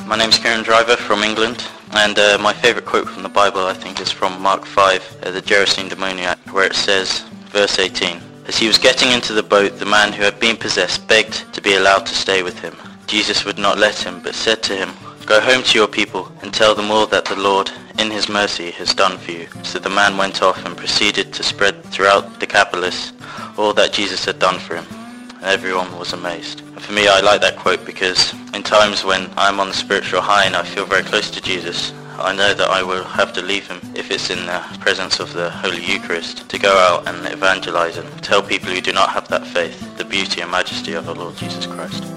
My name's Kieran Driver from England, and my favourite quote from the Bible I think is from Mark 5, the Gerasene demoniac, where it says, verse 18, "As he was getting into the boat, the man who had been possessed begged to be allowed to stay with him. Jesus would not let him, but said to him, 'Go home to your people and tell them all that the Lord, in his mercy, has done for you.' So the man went off and proceeded to spread throughout Decapolis all that Jesus had done for him. And everyone was amazed." And for me, I like that quote because in times when I'm on the spiritual high and I feel very close to Jesus, I know that I will have to leave him if it's in the presence of the Holy Eucharist to go out and evangelize and tell people who do not have that faith the beauty and majesty of our Lord Jesus Christ.